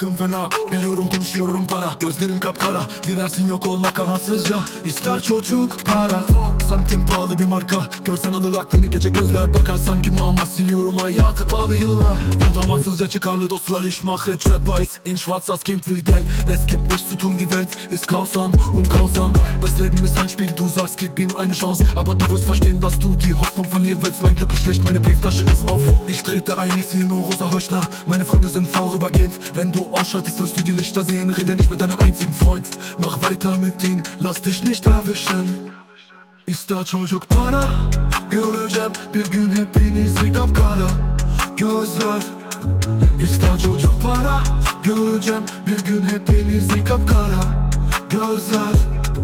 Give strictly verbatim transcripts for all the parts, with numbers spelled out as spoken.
akım fena. Biliyorum konuşuyorum para, gözlerim kapkara. Dilersin yok olmak amansızca. İster çocuk para, santim pahalı bir marka. Görsen alır aklını gece gözler bakar sanki muamma. Siliyorum hayatı pahalı yıllar. Yolamansızca çıkarlı dostlar ich mache Trap Weiß. In schwarz das Kind will Geld. Es gibt nichts zu tun, die Welt ist grausam und grausam. Das Leben ist ein Spiel, du sagst gib ihm eine Chance. Aber du wirst verstehen, dass du die Hoffnung verlieren willst. Mein Glück ist schlecht, meine Brieftasche ist auf. Ich trete ein, ich sehe nur rosa Heuchler. Meine Freunde sind vorübergehend. Wenn du ausschaltest, wirst du die Lichter sehen. Rede nicht mit deinem einzigen Freund. Mach weiter mit ihnen, lass dich nicht erwischen. İster çocuk para, göreceğim bir gün hepinizi kapkara. Gözler. İster çocuk para, göreceğim bir gün hepinizi kapkara. Gözler.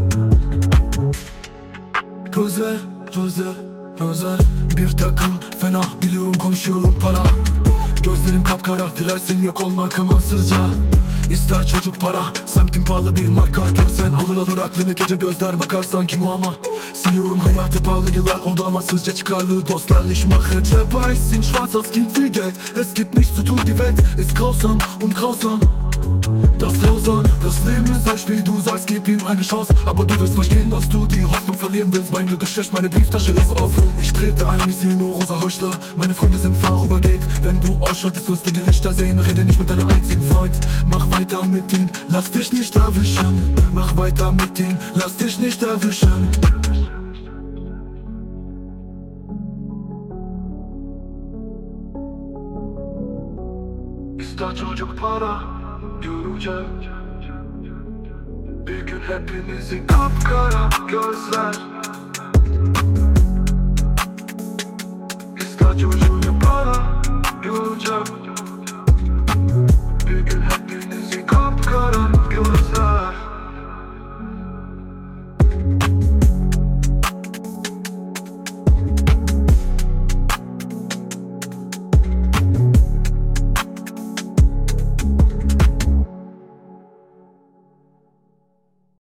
Gözler, gözler, gözler. Bir takım fena, biliyorum konuşuyorum para. Gözlerim kapkara, dilersin yok olmak amansızca. İster çocuk para, semtin pahalı bir marka. Görsen alır alır aklını gece gözler bakar sanki muamma. Siliyorum hayatı pahalı yıllar oldu amansızca çıkarlı dostlar. Ich mache Trap Weiß, in schwarz das Kind will Geld. Es gibt nichts zu tun, die Welt ist grausam und grausam. Das grausam, das Leben ist ein Spiel, du sagst gib ihm eine Chance. Aber du wirst verstehen, dass du die Hoffnung verlieren willst. Mein Glück ist schlecht, meine Brieftasche ist offen. Ich trete ein, ich sehe nur rosa Heuchler. Meine Freunde sind vorübergehend. Wenn du ausschaltest, wirst du die Lichter sehen. Rede nicht mit deinem einzigen Freund. Mach weiter mit ihm, lass dich nicht erwischen. Mach weiter mit ihm, lass dich nicht erwischen. İster çocuk para, göreceğim bir gün hepinizi kapkara. Gözler. İster çocuğu para, göreceğim